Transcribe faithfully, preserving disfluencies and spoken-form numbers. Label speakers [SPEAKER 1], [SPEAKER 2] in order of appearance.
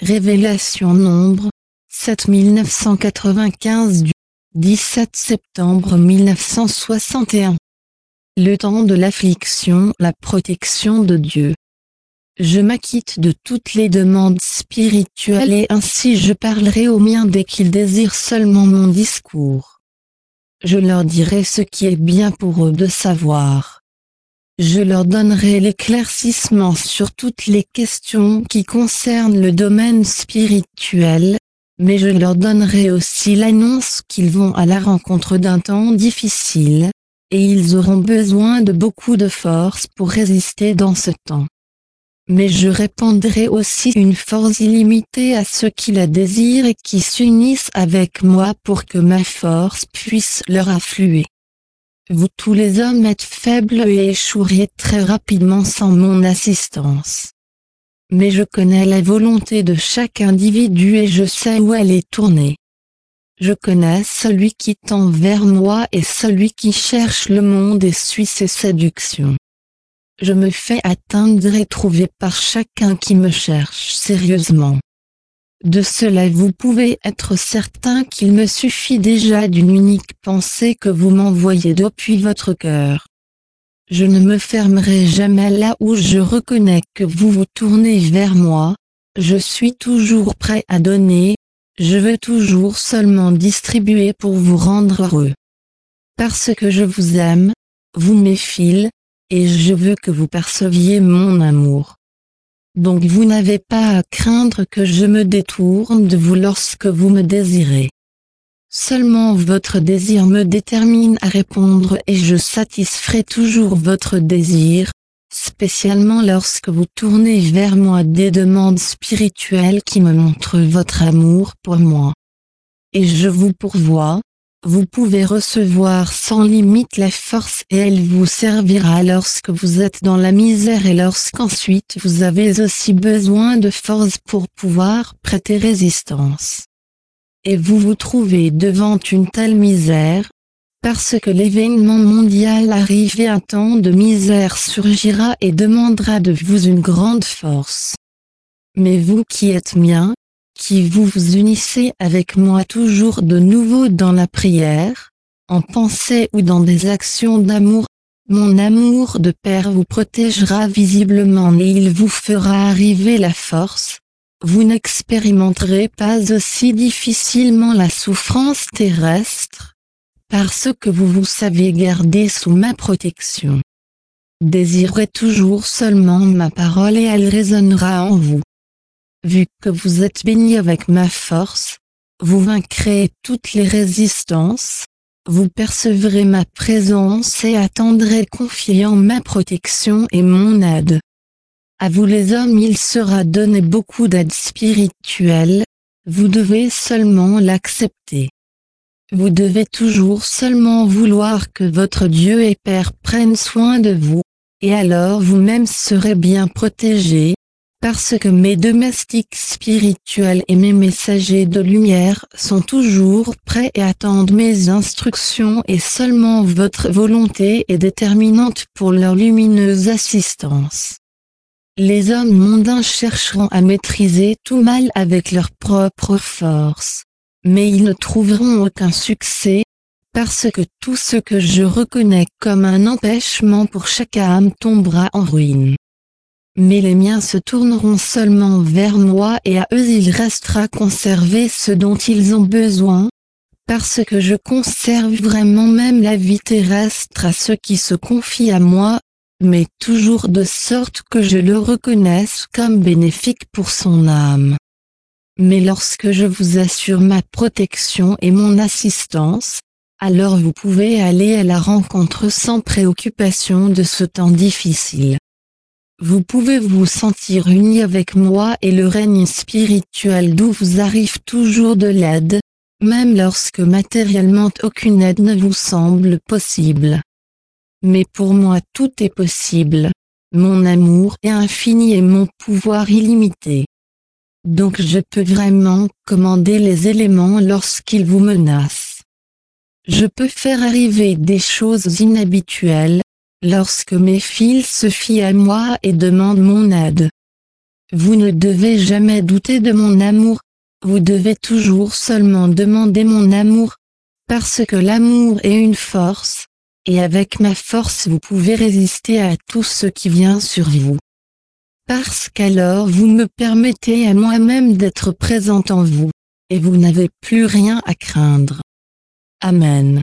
[SPEAKER 1] Révélation Nombre, sept mille neuf cent quatre-vingt-quinze du dix-sept septembre mille neuf cent soixante et un. Le temps de l'affliction, la protection de Dieu. Je m'acquitte de toutes les demandes spirituelles et ainsi je parlerai aux miens dès qu'ils désirent seulement mon discours. Je leur dirai ce qui est bien pour eux de savoir. Je leur donnerai l'éclaircissement sur toutes les questions qui concernent le domaine spirituel, mais je leur donnerai aussi l'annonce qu'ils vont à la rencontre d'un temps difficile, et ils auront besoin de beaucoup de force pour résister dans ce temps. Mais je répandrai aussi une force illimitée à ceux qui la désirent et qui s'unissent avec moi pour que ma force puisse leur affluer. Vous tous les hommes êtes faibles et échoueriez très rapidement sans mon assistance. Mais je connais la volonté de chaque individu et je sais où elle est tournée. Je connais celui qui tend vers moi et celui qui cherche le monde et suit ses séductions. Je me fais atteindre et trouver par chacun qui me cherche sérieusement. De cela vous pouvez être certain qu'il me suffit déjà d'une unique pensée que vous m'envoyez depuis votre cœur. Je ne me fermerai jamais là où je reconnais que vous vous tournez vers moi, je suis toujours prêt à donner, je veux toujours seulement distribuer pour vous rendre heureux. Parce que je vous aime, vous m'effile, et je veux que vous perceviez mon amour. Donc vous n'avez pas à craindre que je me détourne de vous lorsque vous me désirez. Seulement votre désir me détermine à répondre et je satisferai toujours votre désir, spécialement lorsque vous tournez vers moi des demandes spirituelles qui me montrent votre amour pour moi. Et je vous pourvois, vous pouvez recevoir sans limite la force et elle vous servira lorsque vous êtes dans la misère et lorsqu'ensuite vous avez aussi besoin de force pour pouvoir prêter résistance. Et vous vous trouvez devant une telle misère, parce que l'événement mondial arrive et un temps de misère surgira et demandera de vous une grande force. Mais vous qui êtes miens, qui vous vous unissez avec moi toujours de nouveau dans la prière, en pensée ou dans des actions d'amour, mon amour de Père vous protégera visiblement et il vous fera arriver la force. Vous n'expérimenterez pas aussi difficilement la souffrance terrestre, parce que vous vous savez garder sous ma protection. Désirez toujours seulement ma parole et elle résonnera en vous. Vu que vous êtes bénis avec ma force, vous vaincrez toutes les résistances, vous percevrez ma présence et attendrez confiant ma protection et mon aide. À vous les hommes il sera donné beaucoup d'aide spirituelle, vous devez seulement l'accepter. Vous devez toujours seulement vouloir que votre Dieu et Père prenne soin de vous, et alors vous-même serez bien protégés, parce que mes domestiques spirituels et mes messagers de lumière sont toujours prêts et attendent mes instructions et seulement votre volonté est déterminante pour leur lumineuse assistance. Les hommes mondains chercheront à maîtriser tout mal avec leur propre force, mais ils ne trouveront aucun succès, parce que tout ce que je reconnais comme un empêchement pour chaque âme tombera en ruine. Mais les miens se tourneront seulement vers moi et à eux il restera conservé ce dont ils ont besoin, parce que je conserve vraiment même la vie terrestre à ceux qui se confient à moi, mais toujours de sorte que je le reconnaisse comme bénéfique pour son âme. Mais lorsque je vous assure ma protection et mon assistance, alors vous pouvez aller à la rencontre sans préoccupation de ce temps difficile. Vous pouvez vous sentir unis avec moi et le règne spirituel d'où vous arrive toujours de l'aide, même lorsque matériellement aucune aide ne vous semble possible. Mais pour moi tout est possible, mon amour est infini et mon pouvoir illimité. Donc je peux vraiment commander les éléments lorsqu'ils vous menacent. Je peux faire arriver des choses inhabituelles, lorsque mes fils se fient à moi et demandent mon aide. Vous ne devez jamais douter de mon amour, vous devez toujours seulement demander mon amour, parce que l'amour est une force, et avec ma force vous pouvez résister à tout ce qui vient sur vous. Parce qu'alors vous me permettez à moi-même d'être présent en vous, et vous n'avez plus rien à craindre. Amen.